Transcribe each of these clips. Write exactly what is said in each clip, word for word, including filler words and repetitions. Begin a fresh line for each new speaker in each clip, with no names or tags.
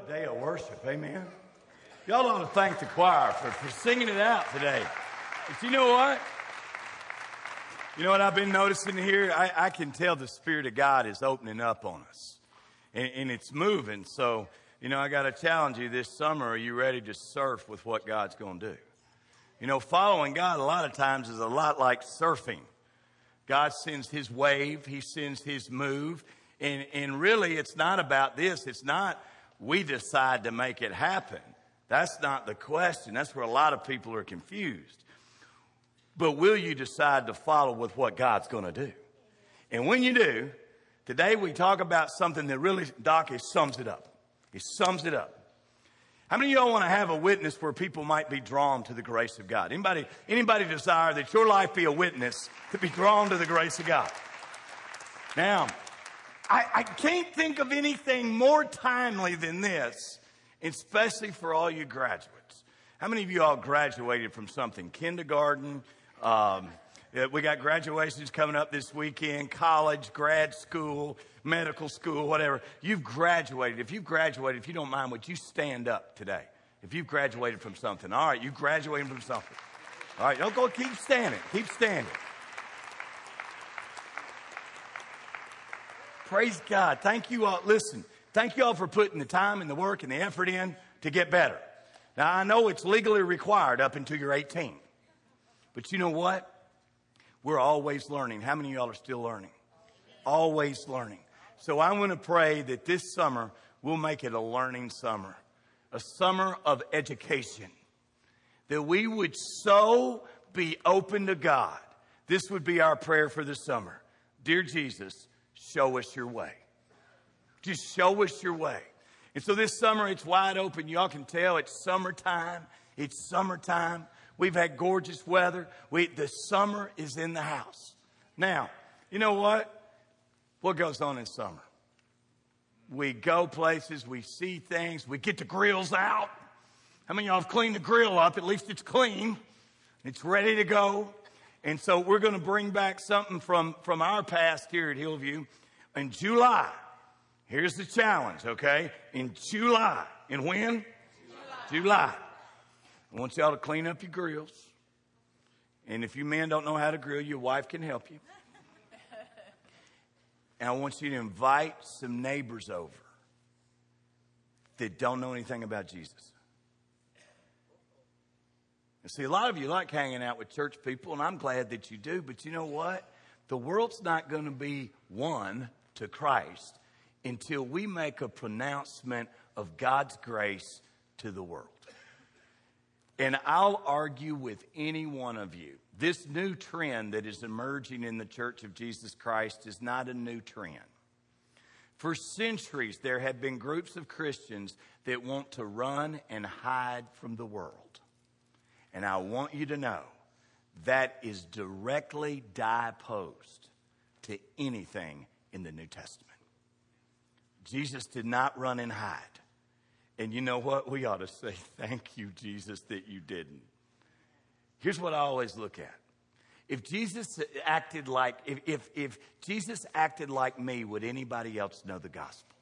What a day of worship, amen? Y'all ought to thank the choir for, for singing it out today. But you know what? You know what I've been noticing here? I, I can tell the Spirit of God is opening up on us. And, and it's moving. So, you know, I got to challenge you this summer. Are you ready to surf with what God's going to do? You know, following God a lot of times is a lot like surfing. God sends his wave. He sends his move. And, and really, it's not about this. It's not we decide to make it happen. That's not the question. That's where a lot of people are confused. But will you decide to follow with what God's going to do? And when you do, today we talk about something that really, Doc, it sums it up. It sums it up. How many of y'all want to have a witness where people might be drawn to the grace of God? Anybody, anybody desire that your life be a witness to be drawn to the grace of God? Now, I, I can't think of anything more timely than this, especially for all you graduates. How many of you all graduated from something? Kindergarten, um, we got graduations coming up this weekend, college, grad school, medical school, whatever. You've graduated. If you've graduated, if you don't mind, would you stand up today? If you've graduated from something. All right, you graduated from something. All right, don't go, keep standing. Keep standing. Praise God. Thank you all. Listen, thank you all for putting the time and the work and the effort in to get better. Now, I know it's legally required up until you're eighteen. But you know what? We're always learning. How many of y'all are still learning? Always learning. So I want to pray that this summer we'll make it a learning summer, a summer of education, that we would so be open to God. This would be our prayer for the summer. Dear Jesus, show us your way. Just show us your way. And so this summer, it's wide open. Y'all can tell it's summertime. It's summertime. We've had gorgeous weather. We, the summer is in the house. Now, you know what? What goes on in summer? We go places. We see things. We get the grills out. How many of y'all have cleaned the grill up? At least it's clean. It's ready to go. And so we're going to bring back something from, from our past here at Hillview in July. Here's the challenge, okay? In July. In when? July. July. I want y'all to clean up your grills. And if you men don't know how to grill, your wife can help you. And I want you to invite some neighbors over that don't know anything about Jesus. And see, a lot of you like hanging out with church people, and I'm glad that you do. But you know what? The world's not going to be won to Christ until we make a pronouncement of God's grace to the world. And I'll argue with any one of you. This new trend that is emerging in the Church of Jesus Christ is not a new trend. For centuries, there have been groups of Christians that want to run and hide from the world. And I want you to know that is directly opposed to anything in the New Testament. Jesus did not run and hide. And you know what? We ought to say, thank you, Jesus, that you didn't. Here's what I always look at. If Jesus acted like, if, if, if Jesus acted like me, would anybody else know the gospel?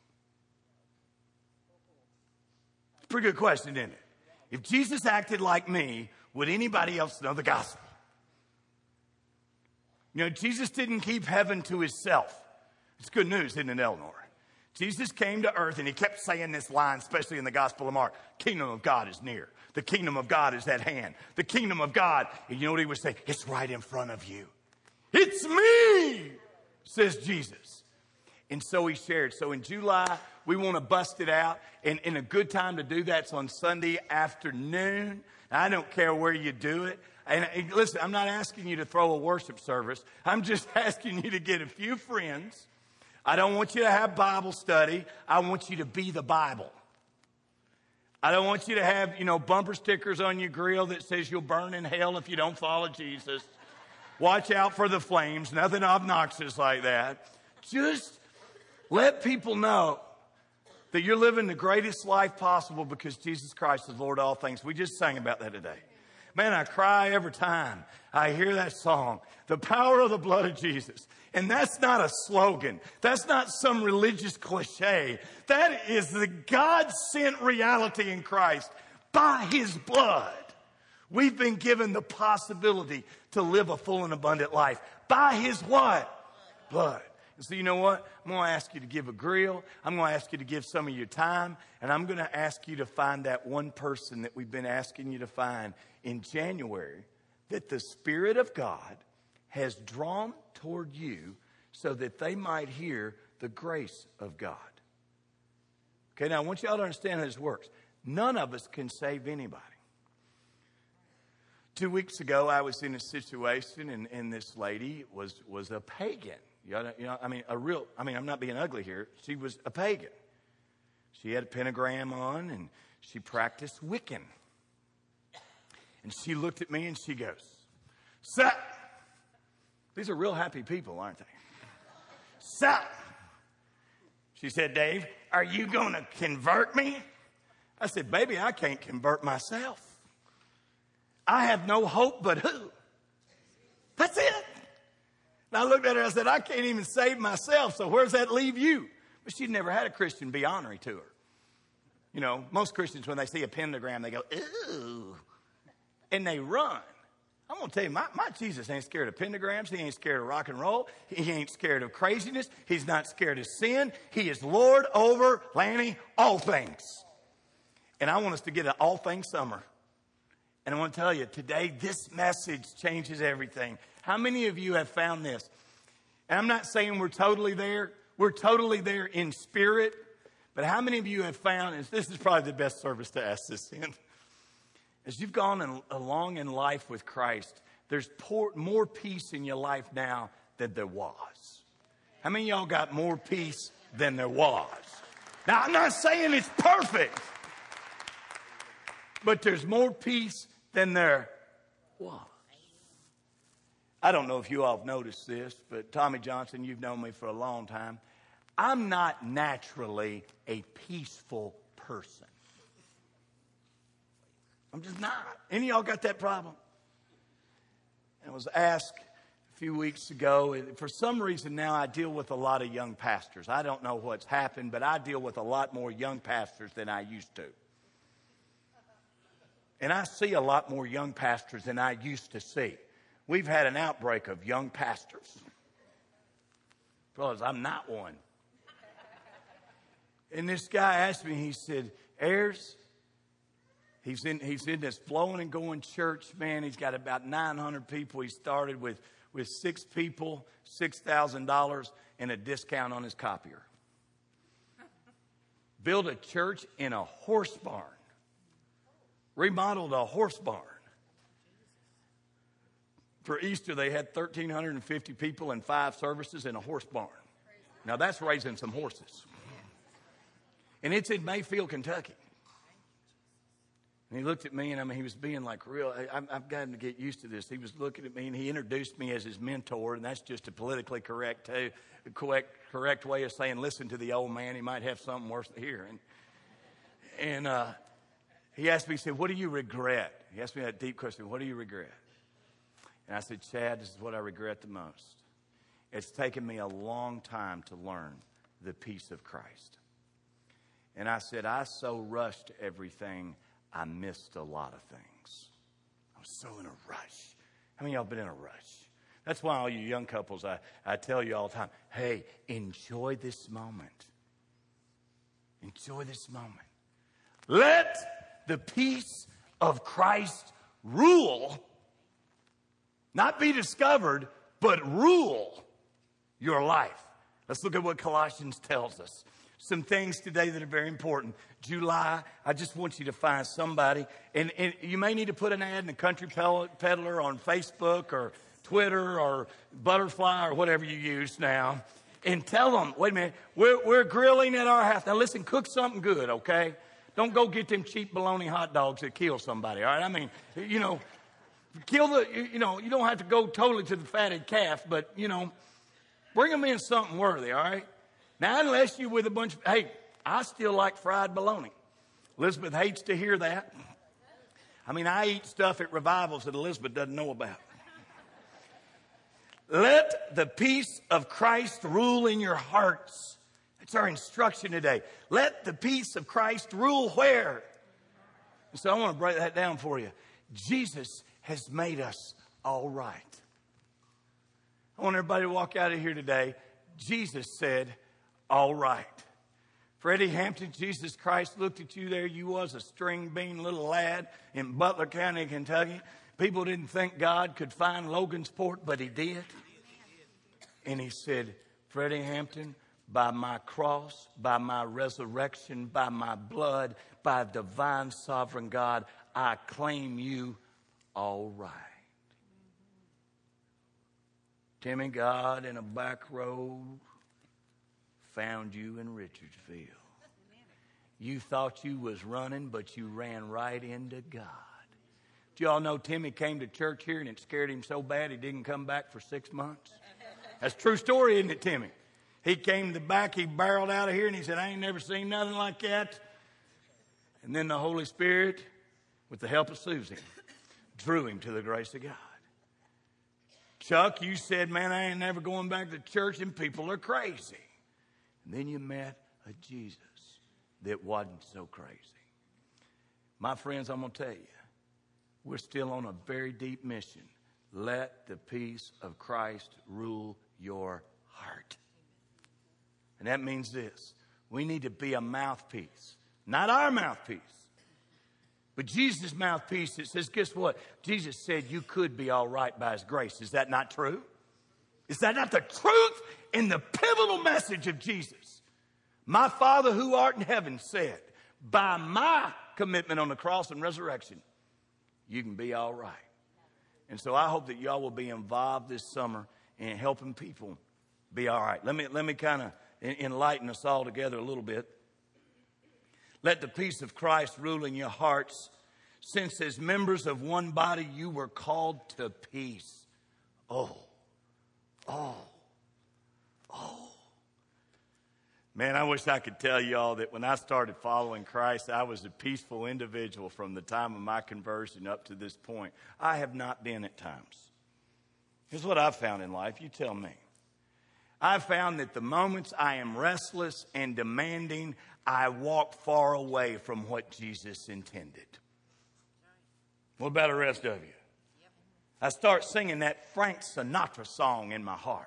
It's a pretty good question, isn't it? If Jesus acted like me, would anybody else know the gospel? You know, Jesus didn't keep heaven to himself. It's good news, isn't it, Eleanor? Jesus came to earth and he kept saying this line, especially in the Gospel of Mark. Kingdom of God is near. The kingdom of God is at hand. The kingdom of God. And you know what he would say? It's right in front of you. It's me, says Jesus. And so he shared. So in July, we want to bust it out. And, and a good time to do that's on Sunday afternoon. I don't care where you do it. And, and listen, I'm not asking you to throw a worship service. I'm just asking you to get a few friends. I don't want you to have Bible study. I want you to be the Bible. I don't want you to have, you know, bumper stickers on your grill that says you'll burn in hell if you don't follow Jesus. Watch out for the flames. Nothing obnoxious like that. Just let people know that you're living the greatest life possible because Jesus Christ is Lord of all things. We just sang about that today. Man, I cry every time I hear that song. The power of the blood of Jesus. And that's not a slogan. That's not some religious cliche. That is the God-sent reality in Christ. By his blood, we've been given the possibility to live a full and abundant life. By his what? Blood. And so you know what? I'm going to ask you to give a grill. I'm going to ask you to give some of your time. And I'm going to ask you to find that one person that we've been asking you to find in January that the Spirit of God has drawn toward you so that they might hear the grace of God. Okay, now I want y'all to understand how this works. None of us can save anybody. Two weeks ago, I was in a situation, and, and this lady was, was a pagan. You know, you know, I mean, a real, I mean, I'm not being ugly here. She was a pagan. She had a pentagram on, and she practiced Wiccan. And she looked at me, and she goes, "So," these are real happy people, aren't they? "So," she said, "Dave, are you going to convert me?" I said, "Baby, I can't convert myself. I have no hope but who? That's it." And I looked at her and I said, "I can't even save myself, so where's that leave you?" But she'd never had a Christian be honorary to her. You know, most Christians, when they see a pentagram, they go, "Ooh," and they run. I'm going to tell you, my, my Jesus ain't scared of pentagrams. He ain't scared of rock and roll. He ain't scared of craziness. He's not scared of sin. He is Lord over, Lanny, all things. And I want us to get an all things summer. And I want to tell you, today, this message changes everything. How many of you have found this? And I'm not saying we're totally there. We're totally there in spirit. But how many of you have found, and this is probably the best service to ask this in, as you've gone in, along in life with Christ, there's pour, more peace in your life now than there was. How many of y'all got more peace than there was? Now, I'm not saying it's perfect, but there's more peace than there was. I don't know if you all have noticed this, but Tommy Johnson, you've known me for a long time. I'm not naturally a peaceful person. I'm just not. Any of y'all got that problem? I was asked a few weeks ago, and for some reason now I deal with a lot of young pastors. I don't know what's happened, but I deal with a lot more young pastors than I used to. And I see a lot more young pastors than I used to see. We've had an outbreak of young pastors. Because I'm not one. And this guy asked me, he said, "Ayers," he's in, he's in this flowing and going church, man. He's got about nine hundred people. He started with, with six people, six thousand dollars, and a discount on his copier. Built a church in a horse barn. Remodeled a horse barn. For Easter, they had one thousand three hundred fifty people and five services in a horse barn. Now, that's raising some horses. And it's in Mayfield, Kentucky. And he looked at me, and I mean, he was being like real. I, I've gotten to get used to this. He was looking at me, and he introduced me as his mentor, and that's just a politically correct, uh, correct, correct way of saying, listen to the old man. He might have something worse to hear. And, and uh, he asked me, he said, "What do you regret?" He asked me that deep question, "What do you regret?" And I said, "Chad, this is what I regret the most. It's taken me a long time to learn the peace of Christ." And I said, "I so rushed everything, I missed a lot of things. I was so in a rush." How many of y'all been in a rush? That's why all you young couples, I, I tell you all the time, hey, enjoy this moment. Enjoy this moment. Let the peace of Christ rule, not be discovered, but rule your life. Let's look at what Colossians tells us. Some things today that are very important. July, I just want you to find somebody, and, and you may need to put an ad in the Country Peddler on Facebook or Twitter or Butterfly or whatever you use now, and tell them, wait a minute, we're, we're grilling at our house. Now listen, cook something good, okay? Don't go get them cheap bologna hot dogs that kill somebody, all right? I mean, you know, kill the, you know, you don't have to go totally to the fatted calf, but, you know, bring them in something worthy, all right? Now, unless you're with a bunch of, hey, I still like fried bologna. Elizabeth hates to hear that. I mean, I eat stuff at revivals that Elizabeth doesn't know about. Let the peace of Christ rule in your hearts. That's our instruction today. Let the peace of Christ rule where? So I want to break that down for you. Jesus has made us all right. I want everybody to walk out of here today. Jesus said, all right. Freddie Hampton, Jesus Christ looked at you there. You was a string bean little lad in Butler County, Kentucky. People didn't think God could find Logansport, but he did. And he said, Freddie Hampton, by my cross, by my resurrection, by my blood, by divine sovereign God, I claim you all right. Timmy, God in a back road found you in Richardsville. You thought you was running, but you ran right into God. Do you all know Timmy came to church here and it scared him so bad he didn't come back for six months? That's a true story, isn't it, Timmy? He came to the back, he barreled out of here, and he said, I ain't never seen nothing like that. And then the Holy Spirit, with the help of Susie, drew him to the grace of God. Chuck, you said, man, I ain't never going back to church, and people are crazy. And then you met a Jesus that wasn't so crazy. My friends, I'm going to tell you, we're still on a very deep mission. Let the peace of Christ rule your heart. And that means this. We need to be a mouthpiece. Not our mouthpiece, but Jesus' mouthpiece. It says, guess what? Jesus said you could be all right by his grace. Is that not true? Is that not the truth in the pivotal message of Jesus? My Father who art in heaven said, by my commitment on the cross and resurrection, you can be all right. And so I hope that y'all will be involved this summer in helping people be all right. Let me, let me kind of enlighten us all together a little bit. Let the peace of Christ rule in your hearts, since as members of one body you were called to peace. Oh, oh, oh. Man, I wish I could tell y'all that when I started following Christ, I was a peaceful individual from the time of my conversion up to this point. I have not been at times. Here's what I've found in life. You tell me. I've found that the moments I am restless and demanding, I walk far away from what Jesus intended. What about the rest of you? I start singing that Frank Sinatra song in my heart.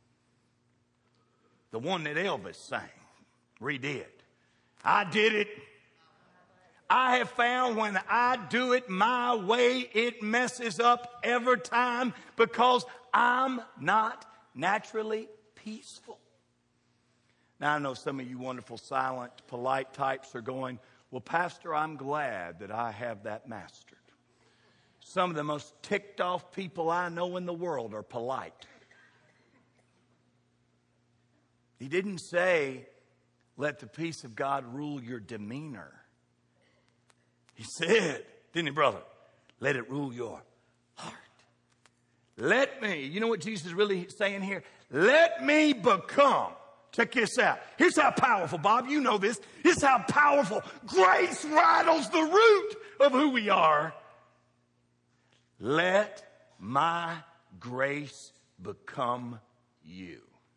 The one that Elvis sang, redid. I did it. I have found when I do it my way, it messes up every time because I'm not naturally peaceful. Now, I know some of you wonderful, silent, polite types are going, well, Pastor, I'm glad that I have that mastered. Some of the most ticked off people I know in the world are polite. He didn't say, let the peace of God rule your demeanor. He said, didn't he, brother? Let it rule your heart. Let me, you know what Jesus is really saying here? Let me become, check this out. Here's how powerful, Bob, you know this. Here's how powerful. Grace rattles the root of who we are. Let my grace become you.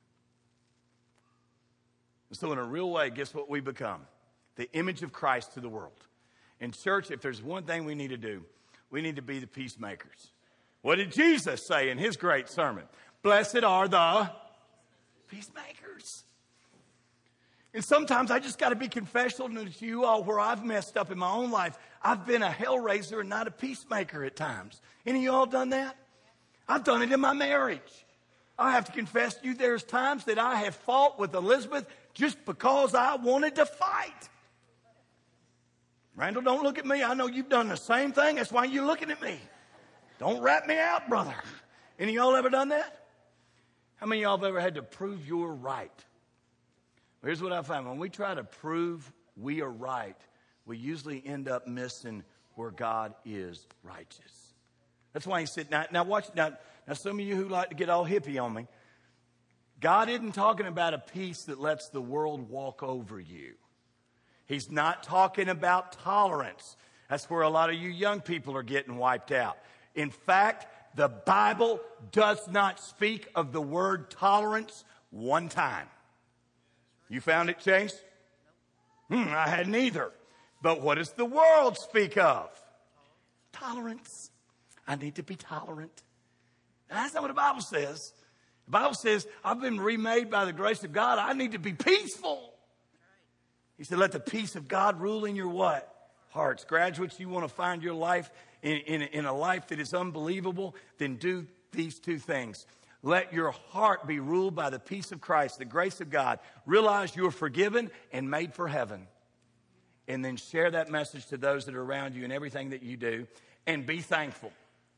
So in a real way, guess what we become? The image of Christ to the world. In church, if there's one thing we need to do, we need to be the peacemakers. What did Jesus say in his great sermon? Blessed are the peacemakers. And sometimes I just got to be confessional to you all where I've messed up in my own life. I've been a hellraiser and not a peacemaker at times. Any of you all done that? I've done it in my marriage. I have to confess to you there's times that I have fought with Elizabeth just because I wanted to fight. Randall, don't look at me. I know you've done the same thing. That's why you're looking at me. Don't rat me out, brother. Any of y'all ever done that? How many of y'all have ever had to prove you're right? Well, here's what I found. When we try to prove we are right, we usually end up missing where God is righteous. That's why he said, now, now watch, now, now some of you who like to get all hippie on me, God isn't talking about a peace that lets the world walk over you. He's not talking about tolerance. That's where a lot of you young people are getting wiped out. In fact, the Bible does not speak of the word tolerance one time. You found it, Chase? Hmm, I hadn't either. But what does the world speak of? Tolerance. I need to be tolerant. That's not what the Bible says. The Bible says, I've been remade by the grace of God. I need to be peaceful. He said, let the peace of God rule in your what? Hearts. Graduates, you want to find your life in, in, in a life that is unbelievable, then do these two things. Let your heart be ruled by the peace of Christ, the grace of God. Realize you are forgiven and made for heaven. And then share that message to those that are around you in everything that you do. And be thankful.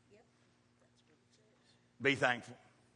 Be thankful.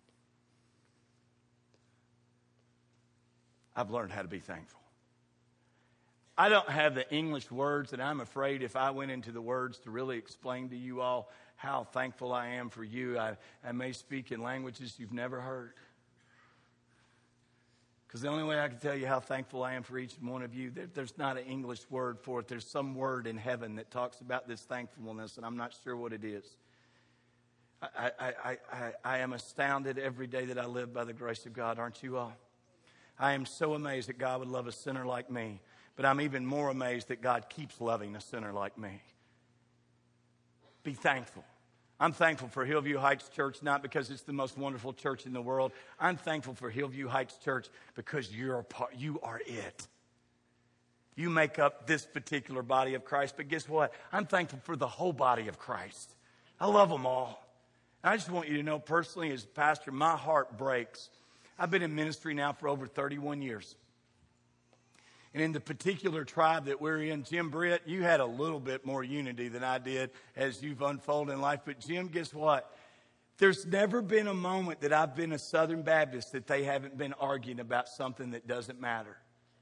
I've learned how to be thankful. I don't have the English words, and I'm afraid if I went into the words to really explain to you all how thankful I am for you, I, I may speak in languages you've never heard. Because the only way I can tell you how thankful I am for each one of you, there, there's not an English word for it. There's some word in heaven that talks about this thankfulness, and I'm not sure what it is. I, I, I, I, I am astounded every day that I live by the grace of God, aren't you all? I am so amazed that God would love a sinner like me. But I'm even more amazed that God keeps loving a sinner like me. Be thankful. I'm thankful for Hillview Heights Church, not because it's the most wonderful church in the world. I'm thankful for Hillview Heights Church because you're a part, you are it. You make up this particular body of Christ. But guess what? I'm thankful for the whole body of Christ. I love them all. I just want you to know personally as pastor, my heart breaks. I've been in ministry now for over thirty-one years. And in the particular tribe that we're in, Jim Britt, you had a little bit more unity than I did as you've unfolded in life. But Jim, guess what? There's never been a moment that I've been a Southern Baptist that they haven't been arguing about something that doesn't matter.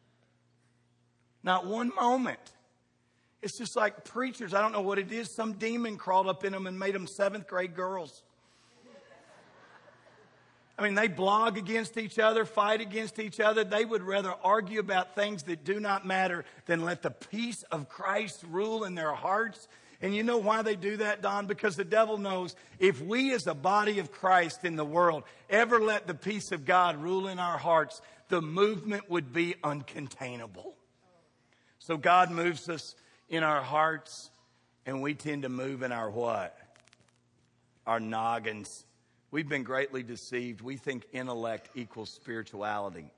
Not one moment. It's just like preachers. I don't know what it is. Some demon crawled up in them and made them seventh grade girls. I mean, they blog against each other, fight against each other. They would rather argue about things that do not matter than let the peace of Christ rule in their hearts. And you know why they do that, Don? Because the devil knows if we as a body of Christ in the world ever let the peace of God rule in our hearts, the movement would be uncontainable. So God moves us in our hearts, and we tend to move in our what? Our noggins. We've been greatly deceived. We think intellect equals spirituality.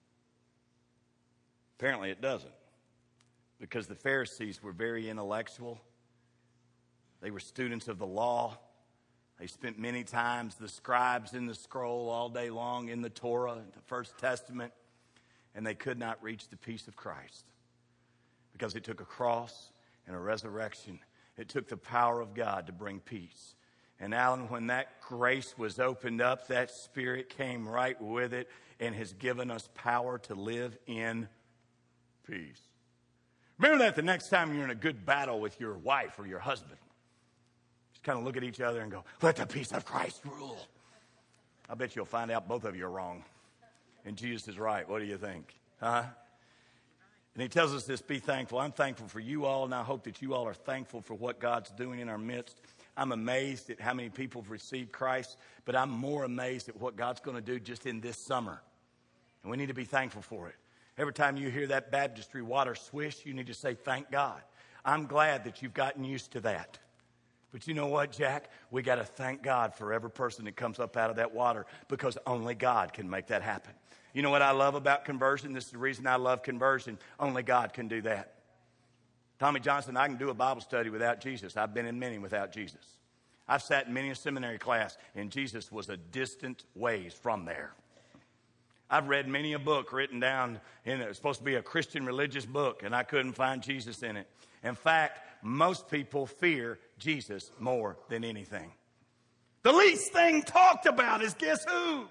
Apparently it doesn't. Because the Pharisees were very intellectual. They were students of the law. They spent many times the scribes in the scroll all day long in the Torah, the First Testament. And they could not reach the peace of Christ. Because it took a cross and a resurrection. It took the power of God to bring peace. And Alan, when that grace was opened up, that Spirit came right with it and has given us power to live in peace. Remember that the next time you're in a good battle with your wife or your husband. Just kind of look at each other and go, let the peace of Christ rule. I bet you'll find out both of you are wrong. And Jesus is right. What do you think? Huh? And he tells us this, be thankful. I'm thankful for you all, and I hope that you all are thankful for what God's doing in our midst. I'm amazed at how many people have received Christ, but I'm more amazed at what God's going to do just in this summer. And we need to be thankful for it. Every time you hear that baptistry water swish, you need to say, thank God. I'm glad that you've gotten used to that. But you know what, Jack? We got to thank God for every person that comes up out of that water because only God can make that happen. You know what I love about conversion? This is the reason I love conversion. Only God can do that. Tommy Johnson, I can do a Bible study without Jesus. I've been in many without Jesus. I've sat in many a seminary class, and Jesus was a distant ways from there. I've read many a book written down, and it was supposed to be a Christian religious book, and I couldn't find Jesus in it. In fact, most people fear Jesus more than anything. The least thing talked about is guess who?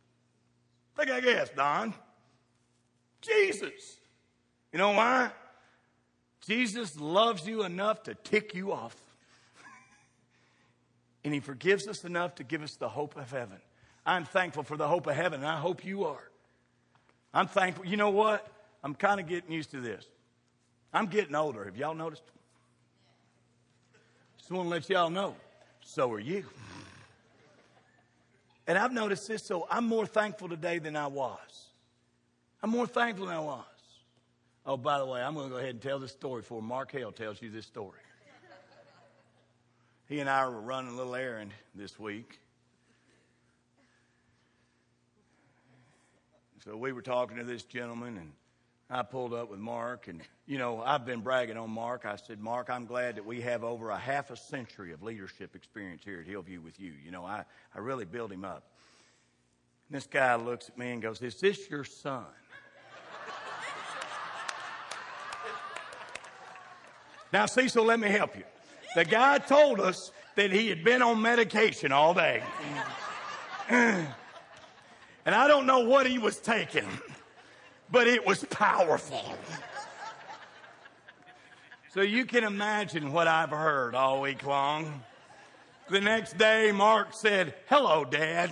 I think I guess, Don. Jesus. You know why? Jesus loves you enough to tick you off. And he forgives us enough to give us the hope of heaven. I'm thankful for the hope of heaven, and I hope you are. I'm thankful. You know what? I'm kind of getting used to this. I'm getting older. Have y'all noticed? Just want to let y'all know. So are you. And I've noticed this, so I'm more thankful today than I was. I'm more thankful than I was. Oh, by the way, I'm going to go ahead and tell this story before Mark Hale tells you this story. He and I were running a little errand this week. So we were talking to this gentleman, and I pulled up with Mark. And, you know, I've been bragging on Mark. I said, Mark, I'm glad that we have over a half a century of leadership experience here at Hillview with you. You know, I, I really built him up. And this guy looks at me and goes, is this your son? Now, Cecil, let me help you. The guy told us that he had been on medication all day. And I don't know what he was taking, but it was powerful. So you can imagine what I've heard all week long. The next day, Mark said, hello, Dad.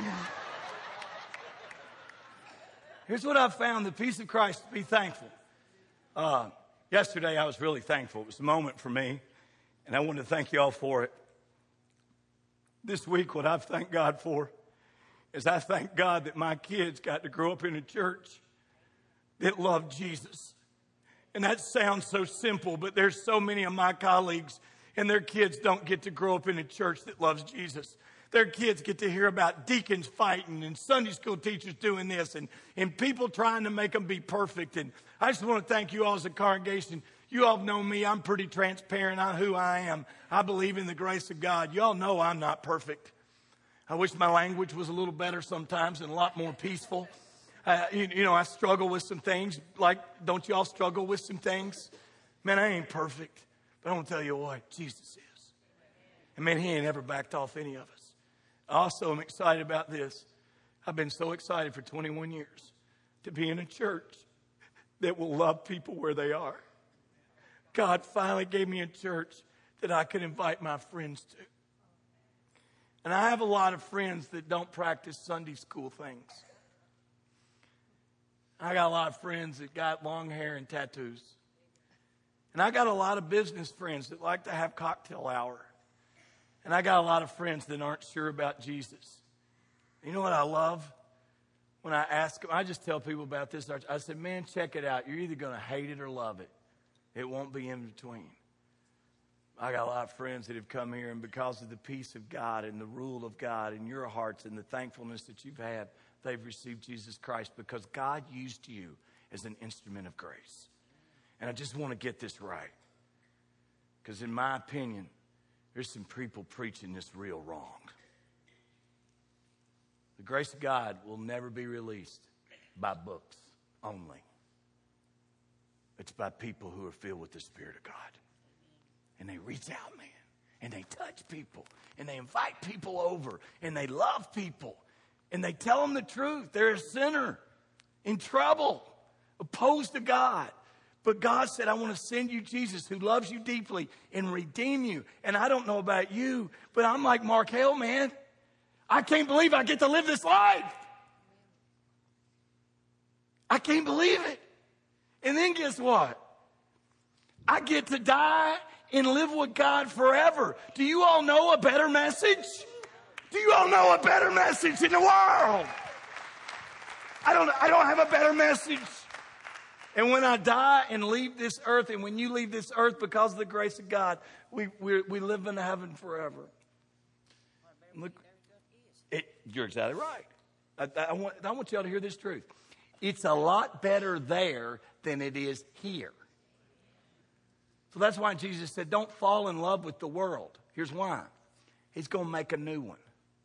Here's what I've found, the peace of Christ, be thankful. Uh, Yesterday, I was really thankful. It was a moment for me, and I want to thank you all for it. This week, what I've thanked God for is I thank God that my kids got to grow up in a church that loved Jesus. And that sounds so simple, but there's so many of my colleagues, and their kids don't get to grow up in a church that loves Jesus. Their kids get to hear about deacons fighting and Sunday school teachers doing this and, and people trying to make them be perfect. And I just want to thank you all as a congregation. You all know me. I'm pretty transparent on who I am. I believe in the grace of God. You all know I'm not perfect. I wish my language was a little better sometimes and a lot more peaceful. Uh, you, you know, I struggle with some things. Like, don't you all struggle with some things? Man, I ain't perfect. But I want to tell you what, Jesus is. And man, he ain't ever backed off any of us. I also am excited about this. I've been so excited for twenty-one years to be in a church that will love people where they are. God finally gave me a church that I could invite my friends to. And I have a lot of friends that don't practice Sunday school things. I got a lot of friends that got long hair and tattoos. And I got a lot of business friends that like to have cocktail hour. And I got a lot of friends that aren't sure about Jesus. You know what I love? When I ask them, I just tell people about this. I said, man, check it out. You're either going to hate it or love it. It won't be in between. I got a lot of friends that have come here, and because of the peace of God and the rule of God in your hearts and the thankfulness that you've had, they've received Jesus Christ because God used you as an instrument of grace. And I just want to get this right. Because in my opinion, there's some people preaching this real wrong. The grace of God will never be released by books only. It's by people who are filled with the Spirit of God. And they reach out, man. And they touch people. And they invite people over. And they love people. And they tell them the truth. They're a sinner in trouble, opposed to God. But God said, I want to send you Jesus who loves you deeply and redeem you. And I don't know about you, but I'm like Mark Hale, man. I can't believe I get to live this life. I can't believe it. And then guess what? I get to die and live with God forever. Do you all know a better message? Do you all know a better message in the world? I don't, I don't have a better message. And when I die and leave this earth, and when you leave this earth because of the grace of God, we we, we live in heaven forever. Look, it, you're exactly right. I, I, want, I want y'all to hear this truth. It's a lot better there than it is here. So that's why Jesus said, don't fall in love with the world. Here's why. He's going to make a new one.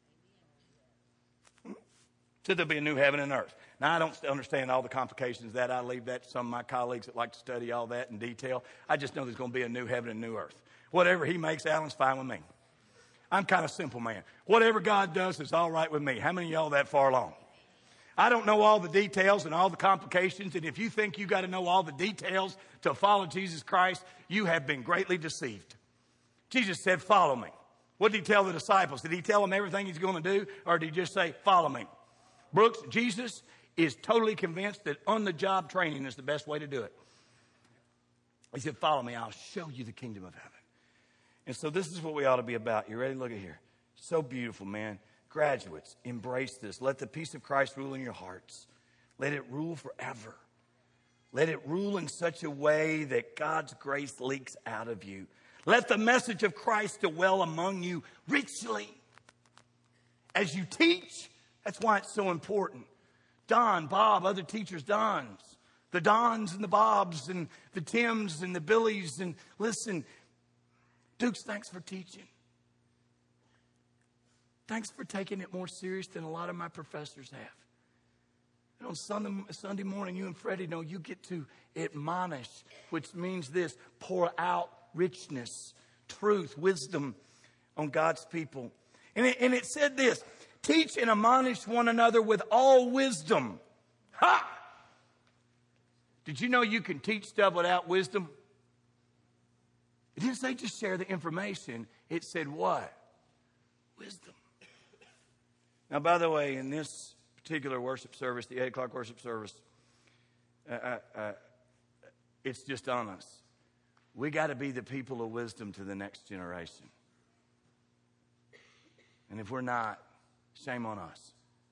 So there'll be a new heaven and earth. Now, I don't understand all the complications of that. I leave that to some of my colleagues that like to study all that in detail. I just know there's going to be a new heaven and new earth. Whatever he makes, Alan's fine with me. I'm kind of a simple man. Whatever God does is all right with me. How many of y'all that far along? I don't know all the details and all the complications, and if you think you got to know all the details to follow Jesus Christ, you have been greatly deceived. Jesus said, follow me. What did he tell the disciples? Did he tell them everything he's going to do, or did he just say, follow me? Brooks, Jesus is totally convinced that on-the-job training is the best way to do it. He said, follow me, I'll show you the kingdom of heaven. And so this is what we ought to be about. You ready? Look at here. So beautiful, man. Graduates, embrace this. Let the peace of Christ rule in your hearts. Let it rule forever. Let it rule in such a way that God's grace leaks out of you. Let the message of Christ dwell among you richly. As you teach, that's why it's so important. Don, Bob, other teachers, Dons. The Dons and the Bobs and the Tims and the Billies. And listen, Dukes, thanks for teaching. Thanks for taking it more serious than a lot of my professors have. And on Sunday, Sunday morning, you and Freddie know you get to admonish, which means this, pour out richness, truth, wisdom on God's people. And it, and it said this, teach and admonish one another with all wisdom. Ha! Did you know you can teach stuff without wisdom? It didn't say just share the information. It said what? Wisdom. Now, by the way, in this particular worship service, the eight o'clock worship service, uh, uh, uh, it's just on us. We got to be the people of wisdom to the next generation. And if we're not, shame on us.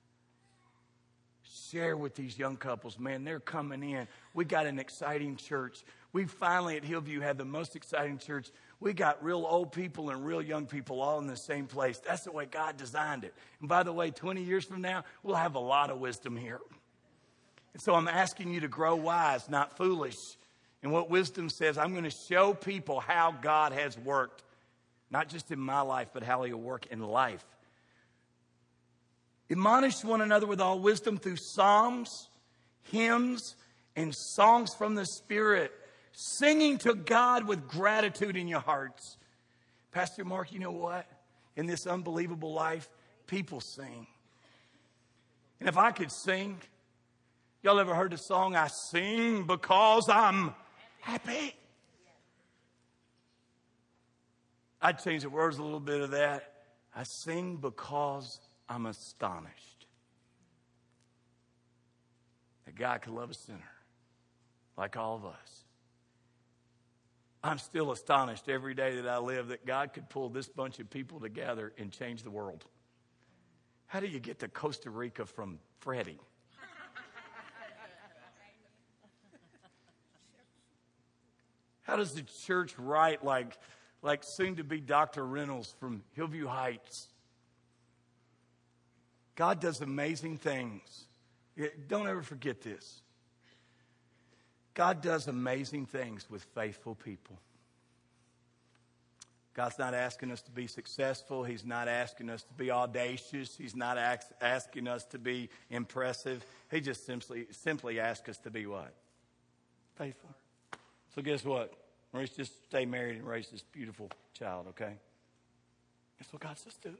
Share with these young couples. Man, they're coming in. We got an exciting church. We finally at Hillview had the most exciting church. We got real old people and real young people all in the same place. That's the way God designed it. And by the way, twenty years from now, we'll have a lot of wisdom here. And so I'm asking you to grow wise, not foolish. And what wisdom says, I'm going to show people how God has worked. Not just in my life, but how He'll work in life. Admonish one another with all wisdom through psalms, hymns, and songs from the Spirit. Singing to God with gratitude in your hearts. Pastor Mark, you know what? In this unbelievable life, people sing. And if I could sing, y'all ever heard the song, I sing because I'm happy? I'd change the words a little bit of that. I sing because I'm astonished that God could love a sinner like all of us. I'm still astonished every day that I live that God could pull this bunch of people together and change the world. How do you get to Costa Rica from Freddie? How does the church write like, like soon to be Doctor Reynolds from Hillview Heights? God does amazing things. Don't ever forget this. God does amazing things with faithful people. God's not asking us to be successful. He's not asking us to be audacious. He's not ask, asking us to be impressive. He just simply, simply asks us to be what? Faithful. So guess what? Maurice, just stay married and raise this beautiful child, okay? That's what God says do.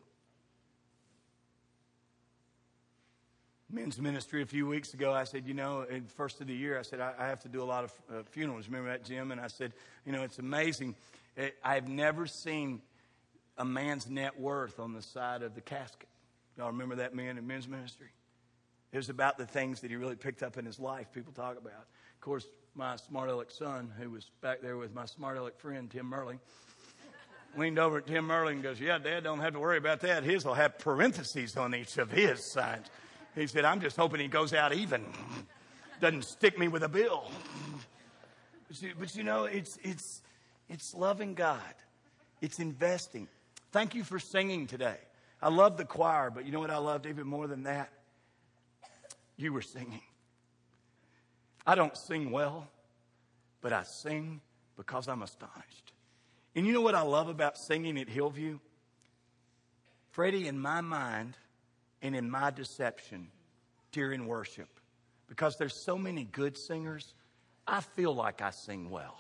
Men's ministry a few weeks ago, I said, you know, in the first of the year, I said, I, I have to do a lot of uh, funerals. Remember that, Jim? And I said, you know, it's amazing. It, I've never seen a man's net worth on the side of the casket. Y'all remember that man in men's ministry? It was about the things that he really picked up in his life, people talk about. Of course, my smart aleck son, who was back there with my smart aleck friend, Tim Merling, leaned over at Tim Merling and goes, yeah, Dad, don't have to worry about that. His will have parentheses on each of his signs. He said, I'm just hoping he goes out even. Doesn't stick me with a bill. But you, but you know, it's, it's, it's loving God. It's investing. Thank you for singing today. I love the choir, but you know what I loved even more than that? You were singing. I don't sing well, but I sing because I'm astonished. And you know what I love about singing at Hillview? Freddie, in my mind, and in my deception during worship, because there's so many good singers, I feel like I sing well.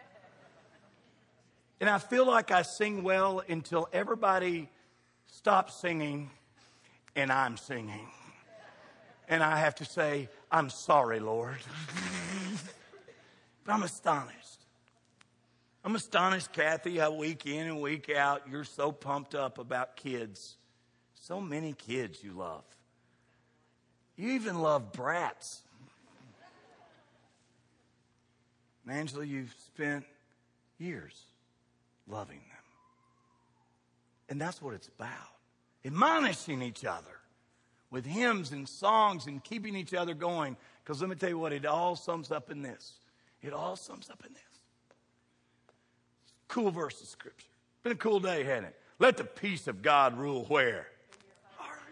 And I feel like I sing well until everybody stops singing and I'm singing. And I have to say, I'm sorry, Lord. But I'm astonished. I'm astonished, Kathy, how week in and week out you're so pumped up about kids. So many kids you love. You even love brats. And Angela, you've spent years loving them. And that's what it's about. Admonishing each other with hymns and songs and keeping each other going. Because let me tell you what, it all sums up in this. It all sums up in this. Cool verse of Scripture. Been a cool day, hasn't it? Let the peace of God rule where? All right.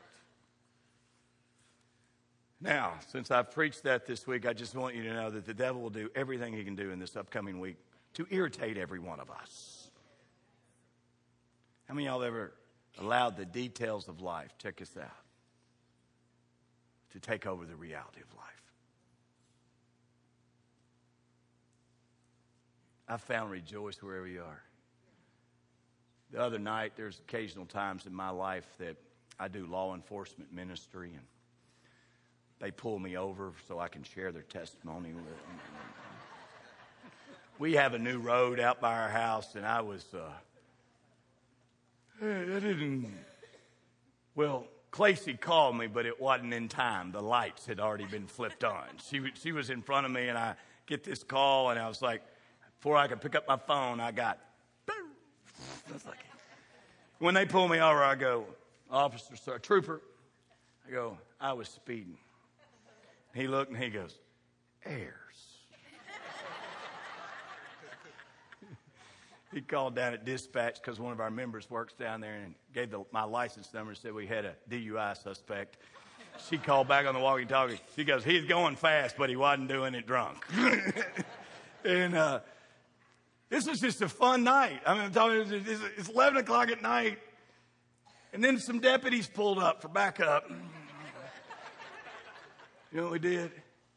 Now, since I've preached that this week, I just want you to know that the devil will do everything he can do in this upcoming week to irritate every one of us. How many of y'all ever allowed the details of life, check this out, to take over the reality of life? I found rejoice wherever you are. The other night, there's occasional times in my life that I do law enforcement ministry, and they pull me over so I can share their testimony with them. We have a new road out by our house, and I was, uh, I didn't, well, Clacy called me, but it wasn't in time. The lights had already been flipped on. She, she was in front of me, and I get this call, and I was like, before I could pick up my phone, I got, boom. I was like, when they pull me over, I go, officer, sir, trooper. I go, I was speeding. He looked and he goes, heirs. He called down at dispatch because one of our members works down there and gave the, my license number and said we had a D U I suspect. She called back on the walkie-talkie. She goes, he's going fast, but he wasn't doing it drunk. and uh, this was just a fun night. I mean, I'm talking, it's, it's eleven o'clock at night, and then some deputies pulled up for backup. You know what we did?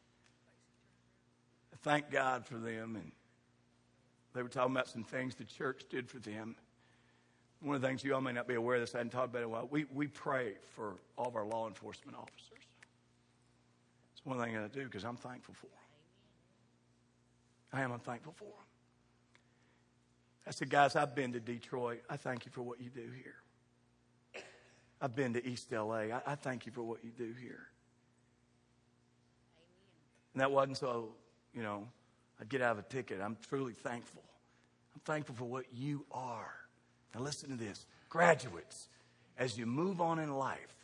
Thank God for them, and they were talking about some things the church did for them. One of the things you all may not be aware of this, I hadn't talked about it in a while. We, we pray for all of our law enforcement officers. It's one thing I do because I'm thankful for them. I am. I'm thankful for them. I said, guys, I've been to Detroit. I thank you for what you do here. I've been to East L A. I, I thank you for what you do here. And that wasn't so, you know, I'd get out of a ticket. I'm truly thankful. I'm thankful for what you are. Now listen to this. Graduates, as you move on in life,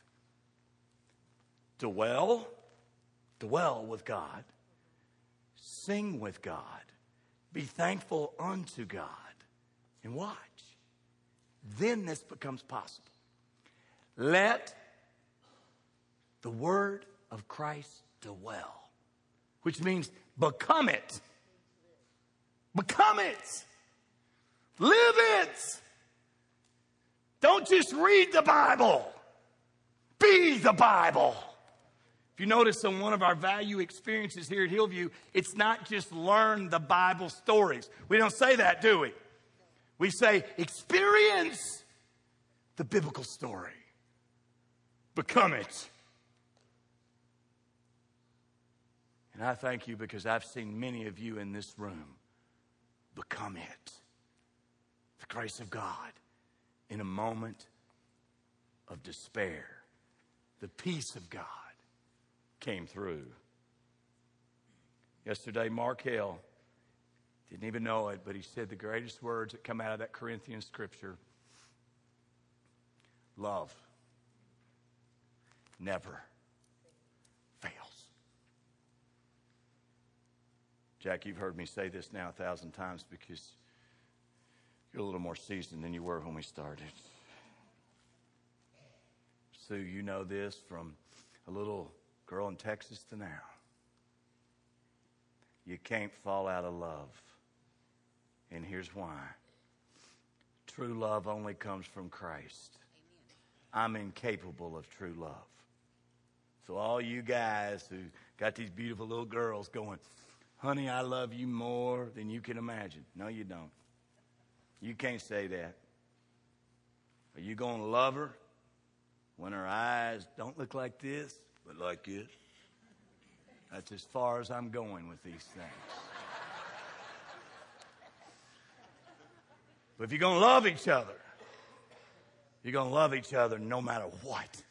dwell, dwell with God, sing with God, be thankful unto God, and watch. Then this becomes possible. Let the word of Christ dwell, which means become it. Become it. Live it. Don't just read the Bible. Be the Bible. If you notice on one of our value experiences here at Hillview, it's not just learn the Bible stories. We don't say that, do we? We say experience the biblical story. Become it. And I thank you because I've seen many of you in this room become it. The grace of God in a moment of despair. The peace of God came through. Yesterday, Mark Hale didn't even know it, but he said the greatest words that come out of that Corinthian scripture: love never fails. Jack, you've heard me say this now a thousand times because you're a little more seasoned than you were when we started. Sue, you know this from a little girl in Texas to now. You can't fall out of love. And here's why. True love only comes from Christ. I'm incapable of true love. So all you guys who got these beautiful little girls going, honey, I love you more than you can imagine. No, you don't. You can't say that. Are you going to love her when her eyes don't look like this, but like this? That's as far as I'm going with these things. But if you're going to love each other, you're going to love each other no matter what.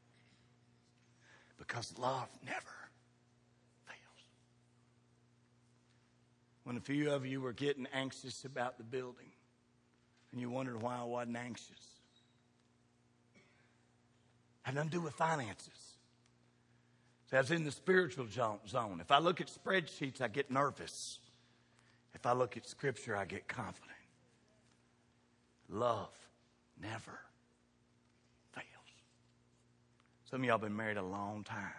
Because love never fails. When a few of you were getting anxious about the building, and you wondered why I wasn't anxious, Had nothing to do with finances. So I was in the spiritual zone. If I look at spreadsheets, I get nervous. If I look at Scripture, I get confident. Love never fails. Some of y'all been married a long time.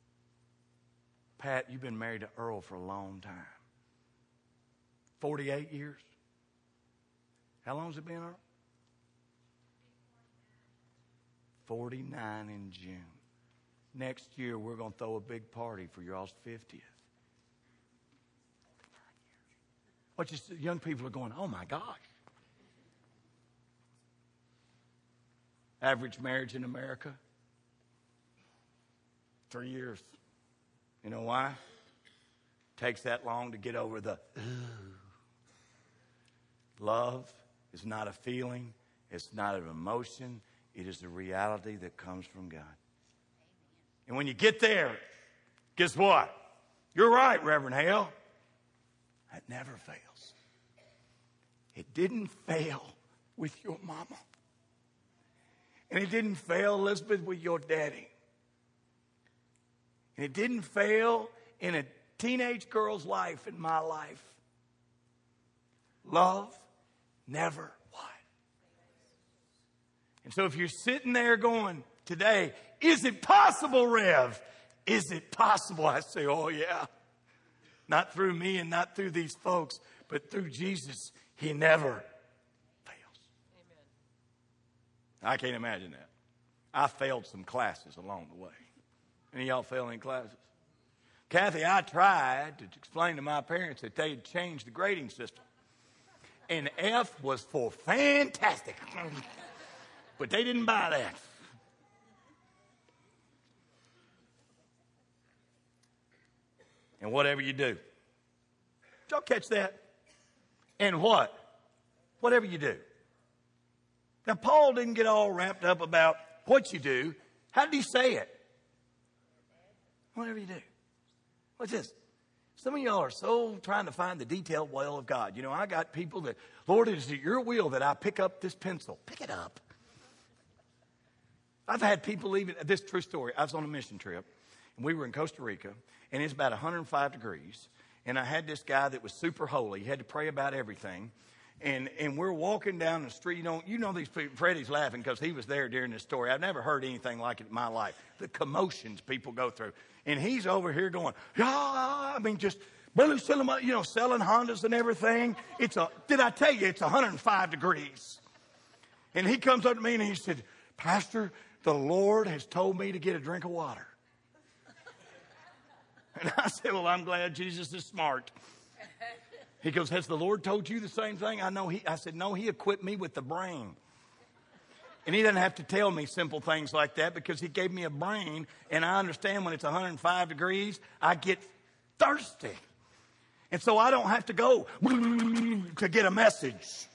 Pat, you've been married to Earl for a long time. forty-eight years? How long has it been, Earl? forty-nine in June. Next year, we're going to throw a big party for your all's fiftieth. What you young people are going, oh my gosh. Average marriage in America? Three years. You know why? Takes that long to get over the ooh. Love is not a feeling. It's not an emotion. It is the reality that comes from God. And when you get there, guess what? You're right, Reverend Hale. It never fails. It didn't fail with your mama. And it didn't fail, Elizabeth, with your daddy. And it didn't fail in a teenage girl's life, in my life. Love never what? And so if you're sitting there going, today, is it possible, Rev? Is it possible? I say, oh yeah. Not through me and not through these folks, but through Jesus. He never fails. Amen. I can't imagine that. I failed some classes along the way. Any of y'all fail any classes? Kathy, I tried to explain to my parents that they'd changed the grading system. And F was for fantastic. But they didn't buy that. And whatever you do. Did y'all catch that? And what? Whatever you do. Now, Paul didn't get all wrapped up about what you do. How did he say it? Whatever you do. What's this? Some of y'all are so trying to find the detailed will of God. You know, I got people that, Lord, is it your will that I pick up this pencil? Pick it up. I've had people leaving. This true story. I was on a mission trip, and we were in Costa Rica, and it's about one hundred five degrees. And I had this guy that was super holy. He had to pray about everything. And and we're walking down the street. You know, you know these people. Freddie's laughing because he was there during this story. I've never heard anything like it in my life. The commotions people go through. And he's over here going, yeah, I mean, just really selling, you know, selling Hondas and everything. It's a, did I tell you it's one hundred five degrees? And he comes up to me and he said, Pastor, the Lord has told me to get a drink of water. And I said, well, I'm glad Jesus is smart. He goes, has the Lord told you the same thing? I know he, I said, no, he equipped me with the brain. And he doesn't have to tell me simple things like that because he gave me a brain. And I understand when it's one hundred five degrees, I get thirsty. And so I don't have to go to get a message.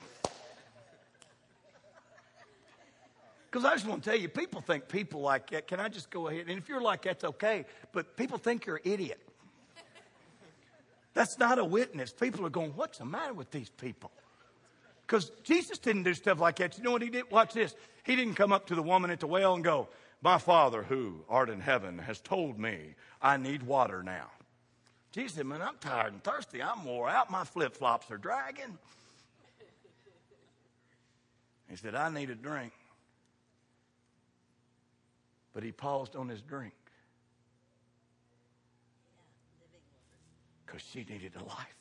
Because I just want to tell you, people think people like that. Can I just go ahead? And if you're like that's okay. But people think you're an idiot. That's not a witness. People are going, what's the matter with these people? Because Jesus didn't do stuff like that. You know what he did? Watch this. He didn't come up to the woman at the well and go, my Father who art in heaven has told me I need water now. Jesus said, man, I'm tired and thirsty. I'm wore out. My flip-flops are dragging. He said, I need a drink. But he paused on his drink. Because she needed a life.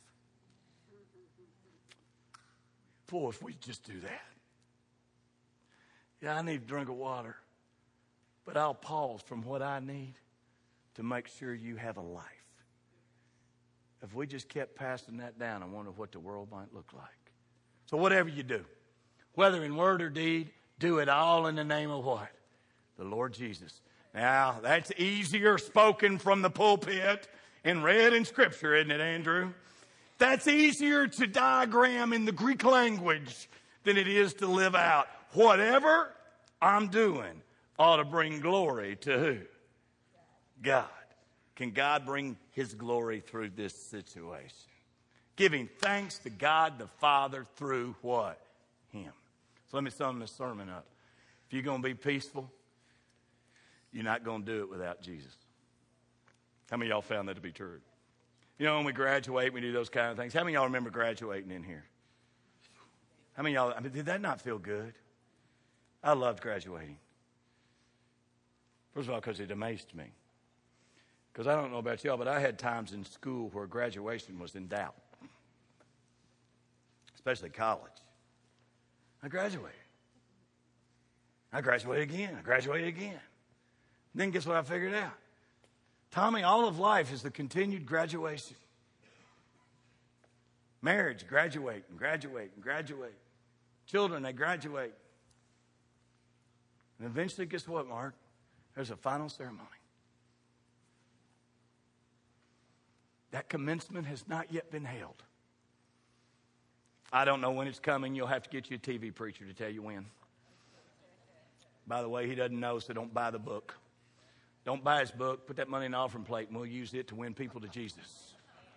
Boy, if we just do that. Yeah, I need a drink of water. But I'll pause from what I need to make sure you have a life. If we just kept passing that down, I wonder what the world might look like. So whatever you do, whether in word or deed, do it all in the name of what? The Lord Jesus. Now, that's easier spoken from the pulpit and read in Scripture, isn't it, Andrew? That's easier to diagram in the Greek language than it is to live out. Whatever I'm doing ought to bring glory to who? God. Can God bring his glory through this situation? Giving thanks to God the Father through what? Him. So let me sum this sermon up. If you're going to be peaceful, you're not going to do it without Jesus. How many of y'all found that to be true? You know, when we graduate, we do those kind of things. How many of y'all remember graduating in here? How many of y'all, I mean, did that not feel good? I loved graduating. First of all, because it amazed me. Because I don't know about y'all, but I had times in school where graduation was in doubt. Especially college. I graduated. I graduated again. I graduated again. And then guess what I figured out? Tommy, all of life is the continued graduation. Marriage, graduate and graduate and graduate. Children, they graduate. And eventually, guess what, Mark? There's a final ceremony. That commencement has not yet been held. I don't know when it's coming. You'll have to get you a T V preacher to tell you when. By the way, he doesn't know, so don't buy the book. Don't buy his book. Put that money in the offering plate, and we'll use it to win people to Jesus.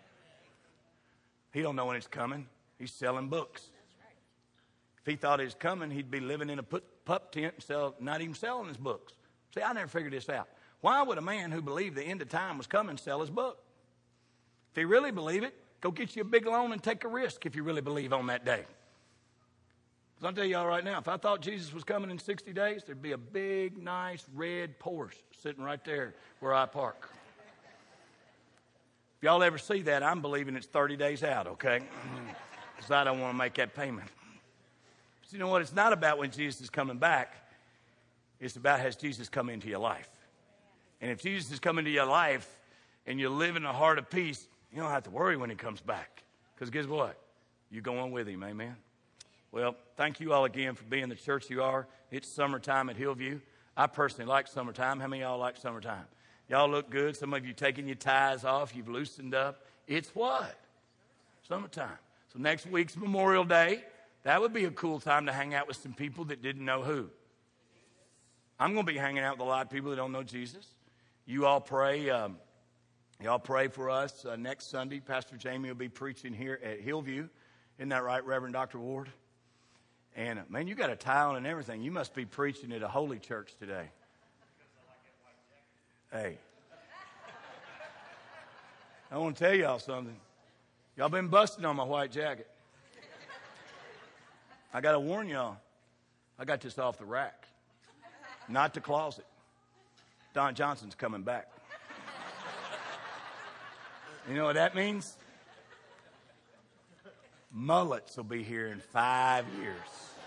He don't know when it's coming. He's selling books. If he thought it was coming, he'd be living in a pup tent and sell, not even selling his books. See, I never figured this out. Why would a man who believed the end of time was coming sell his book? If he really believed it, go get you a big loan and take a risk if you really believe on that day. Because I'll tell y'all right now, if I thought Jesus was coming in sixty days, there'd be a big, nice, red Porsche sitting right there where I park. If y'all ever see that, I'm believing it's thirty days out, okay? Because I don't want to make that payment. But you know what? It's not about when Jesus is coming back. It's about has Jesus come into your life. And if Jesus has come into your life and you live in a heart of peace, you don't have to worry when he comes back. Because guess what? You're going with him, amen? Well, thank you all again for being the church you are. It's summertime at Hillview. I personally like summertime. How many of y'all like summertime? Y'all look good. Some of you taking your ties off. You've loosened up. It's what? Summertime. So next week's Memorial Day. That would be a cool time to hang out with some people that didn't know who. I'm going to be hanging out with a lot of people that don't know Jesus. You all pray. Um, y'all pray for us. Uh, next Sunday, Pastor Jamie will be preaching here at Hillview. Isn't that right, Reverend Doctor Ward? And, uh, man, you got a tie on and everything. You must be preaching at a holy church today. Hey. I want to tell y'all something. Y'all been busting on my white jacket. I got to warn y'all. I got this off the rack. Not the closet. Don Johnson's coming back. You know what that means? Mullets will be here in five years.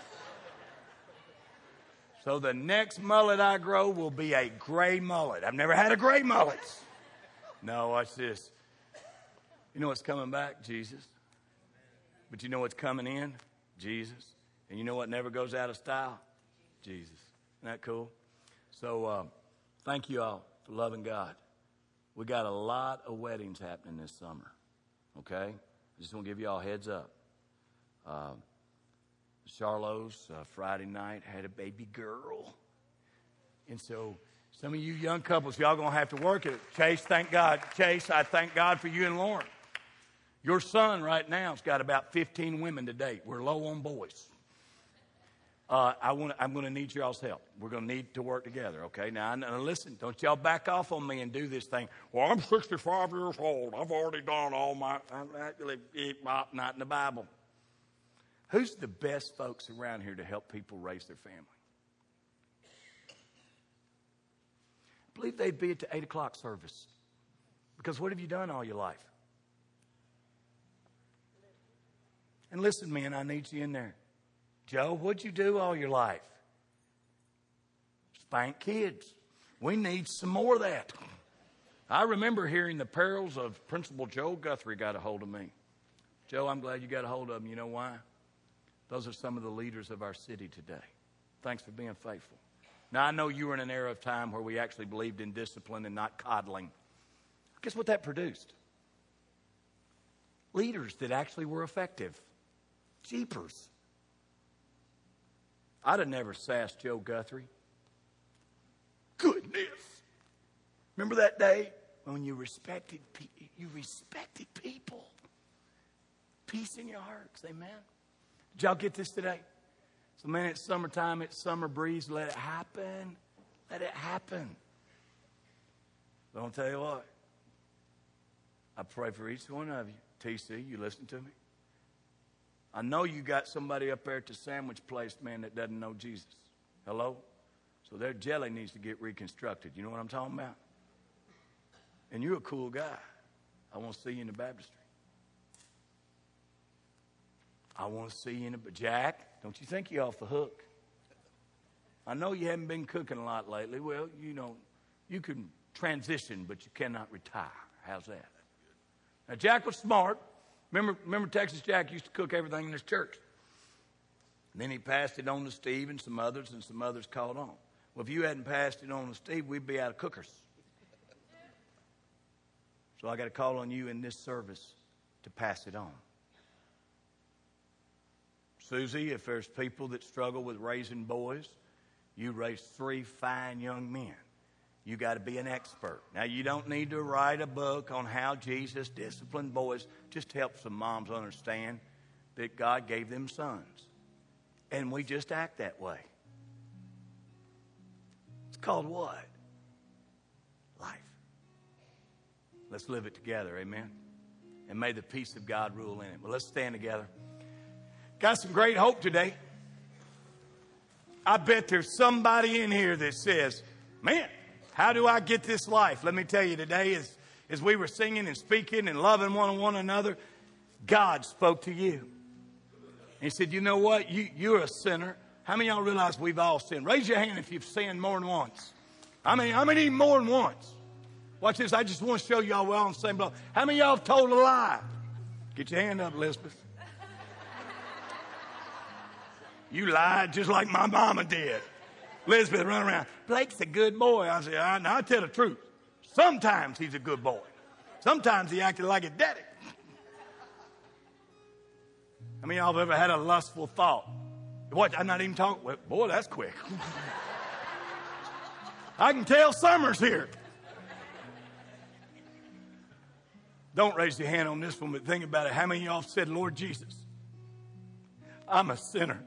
So the next mullet I grow will be a gray mullet. I've never had a gray mullet. No, watch this. You know what's coming back? Jesus. But you know what's coming in? Jesus. And you know what never goes out of style? Jesus. Isn't that cool? So uh, thank you all for loving God. We got a lot of weddings happening this summer. Okay? I just want to give you all a heads up. Uh, Charlo's uh, Friday night had a baby girl. And so some of you young couples, y'all going to have to work it. Chase, thank God. Chase, I thank God for you and Lauren. Your son right now has got about fifteen women to date. We're low on boys. Uh, I want. I'm going to need y'all's help. We're going to need to work together, okay? Now, now, listen, don't y'all back off on me and do this thing. Well, I'm sixty-five years old. I've already done all my, I'm actually not in the Bible. Who's the best folks around here to help people raise their family? I believe they'd be at the eight o'clock service. Because what have you done all your life? And listen, man, I need you in there. Joe, what'd you do all your life? Spank kids. We need some more of that. I remember hearing the perils of Principal Joe Guthrie got a hold of me. Joe, I'm glad you got a hold of him. You know why? Those are some of the leaders of our city today. Thanks for being faithful. Now, I know you were in an era of time where we actually believed in discipline and not coddling. Guess what that produced? Leaders that actually were effective. Jeepers. I'd have never sassed Joe Guthrie. Goodness. Remember that day when you respected pe- you respected people? Peace in your hearts, amen. Did y'all get this today? So, man, it's summertime. It's summer breeze. Let it happen. Let it happen. But I'll tell you what. I pray for each one of you. T C, you listen to me? I know you got somebody up there at the sandwich place, man, that doesn't know Jesus. Hello? So their jelly needs to get reconstructed. You know what I'm talking about? And you're a cool guy. I want to see you in the baptistry. I want to see you in the... Jack, don't you think you're off the hook? I know you haven't been cooking a lot lately. Well, you know, you can transition, but you cannot retire. How's that? Now, Jack was smart. Remember, remember Texas Jack used to cook everything in his church. And then he passed it on to Steve and some others, and some others caught on. Well, if you hadn't passed it on to Steve, we'd be out of cookers. So I got to call on you in this service to pass it on. Susie, if there's people that struggle with raising boys, you raise three fine young men. You got to be an expert. Now, you don't need to write a book on how Jesus disciplined boys. Just help some moms understand that God gave them sons. And we just act that way. It's called what? Life. Let's live it together, amen? And may the peace of God rule in it. Well, let's stand together. Got some great hope today. I bet there's somebody in here that says, man, how do I get this life? Let me tell you today, as, as we were singing and speaking and loving one one another, God spoke to you. He said, you know what? You, you're a sinner. How many of y'all realize we've all sinned? Raise your hand if you've sinned more than once. I mean, how many more than once? Watch this. I just want to show y'all we're all on the same block. How many of y'all have told a lie? Get your hand up, Elizabeth. You lied just like my mama did. Elizabeth run around. Blake's a good boy. I said, I, I tell the truth. Sometimes he's a good boy. Sometimes he acted like a daddy. How many of y'all have ever had a lustful thought? What? I'm not even talking. Well, boy, that's quick. I can tell Summer's here. Don't raise your hand on this one, but think about it. How many of y'all said, Lord Jesus, I'm a sinner.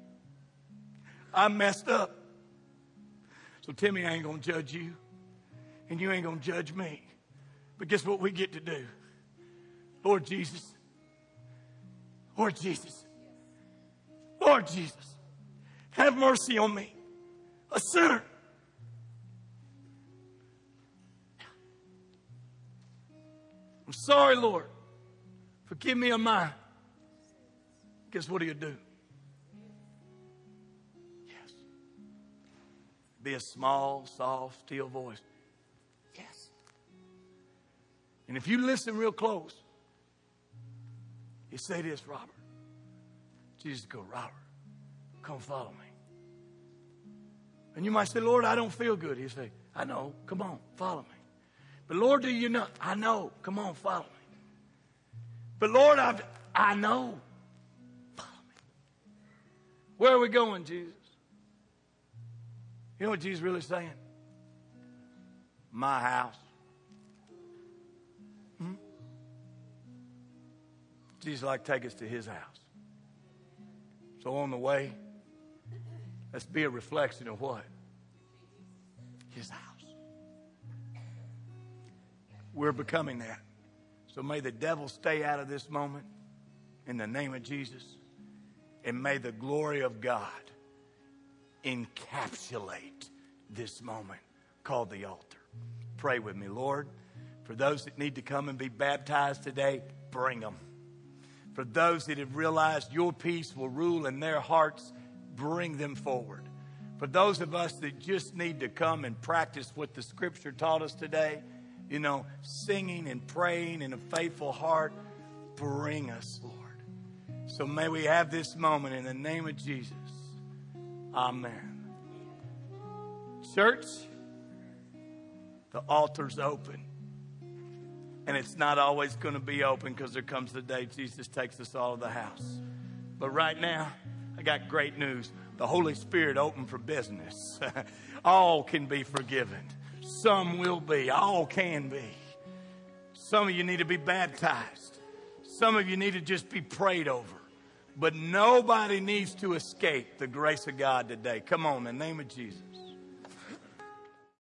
I messed up. So Timmy ain't going to judge you, and you ain't going to judge me. But guess what we get to do? Lord Jesus, Lord Jesus, Lord Jesus, have mercy on me, a sinner. I'm sorry, Lord. Forgive me of mine. Guess what do you do? Yes. Be a small, soft, still voice. Yes. And if you listen real close, you say this, Robert. Jesus go, Robert, come follow me. And you might say, Lord, I don't feel good. He'll say, I know. Come on, follow me. But Lord, do you know? I know. Come on, follow me. But Lord, I've, I know. Follow me. Where are we going, Jesus? You know what Jesus is really saying? My house. Hmm? Jesus like to take us to his house. So on the way, let's be a reflection of what? His house. We're becoming that. So may the devil stay out of this moment in the name of Jesus. And may the glory of God encapsulate this moment called the altar. Pray with me, Lord. For those that need to come and be baptized today, bring them. For those that have realized your peace will rule in their hearts, bring them forward. For those of us that just need to come and practice what the scripture taught us today, you know, singing and praying in a faithful heart, bring us, Lord. So may we have this moment in the name of Jesus. Amen. Church, the altar's open. And it's not always going to be open because there comes the day Jesus takes us all to the house. But right now, I got great news. The Holy Spirit opened for business. All can be forgiven. Some will be. All can be. Some of you need to be baptized. Some of you need to just be prayed over. But nobody needs to escape the grace of God today. Come on, in the name of Jesus.